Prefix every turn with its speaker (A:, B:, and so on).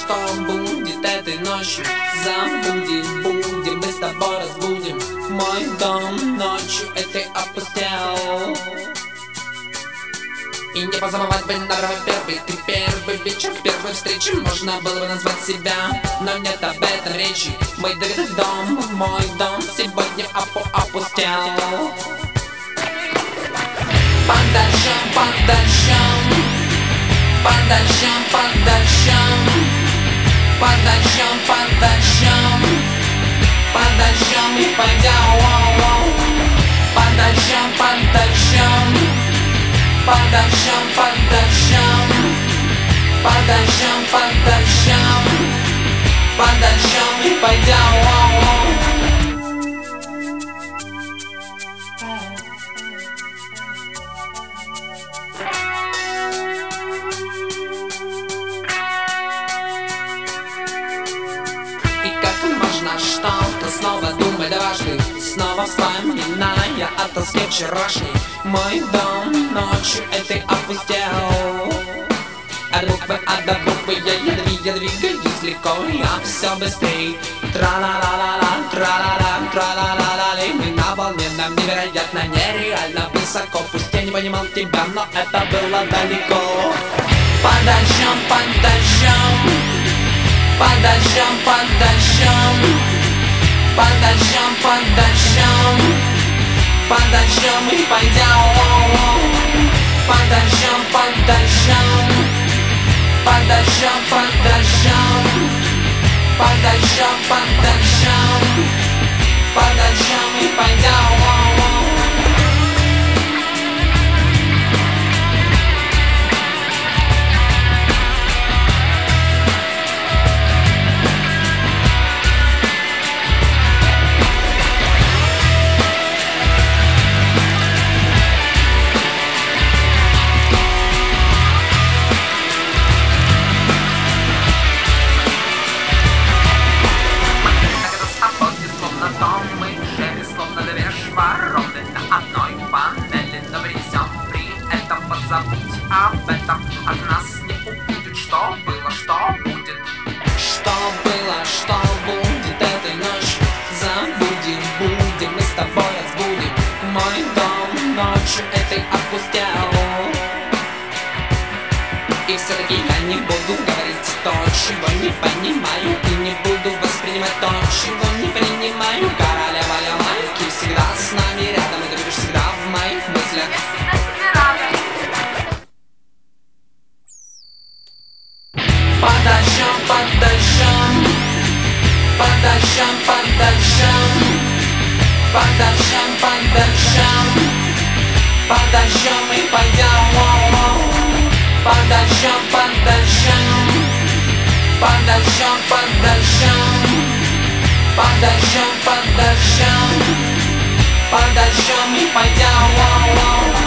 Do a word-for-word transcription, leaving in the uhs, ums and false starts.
A: что будет этой ночью. Забудем, будем, мы с тобой разбудим мой дом ночью этой опустел. И не позабывать бы на первый, ты первый вечер, первой встречи. Можно было бы назвать себя, но нет об этом речи. Мой дорогой дом, мой дом сегодня опу опустел. Под дождем, под дождем, под дождем, под дождем, под дождем, под дождем, под дождем и пойдем. Под дождем, под дождем, под дождем, под дождем, под дождем, под дождем, под дождем и пойдем. Что-то снова думай дважды, снова вспоминая о тоске вчерашней. Мой дом ночью этой опустел. От буквы А до буквы Я, я двигаюсь легко, я все быстрей. Тра-ла-ла-ла-ла, тра-ла-ла, тра-ла-ла-ла-ли. Мы на волне, нам невероятно, нереально высоко. Пусть я не понимал тебя, но это было далеко. Под дождем, под дождем, под дождем, под дождем, под дождем, под дождем, под дождем и пойдем. Под дождем, под дождем, под дождем, под дождем, под дождем, под дождем, под дождем и пойдем.
B: Забудь об этом, от нас не убудет. Что было, что будет.
A: Что было, что будет этой ночью. Забудем, будем, мы с тобой разбудим мой дом ночью этой опустел. И все-таки я не буду говорить то, чего не понимаю, и не буду воспринимать то, чего не принимаю. Королева Ямайки всегда с нами рядом, и ты будешь всегда в моих мыслях. Под дождем, под дождем, под дождем, под дождем, под дождем, под дождем, под дождем и пойдем. Под дождем, под дождем, под дождем, под дождем, под дождем, под дождем, под дождем и пойдем.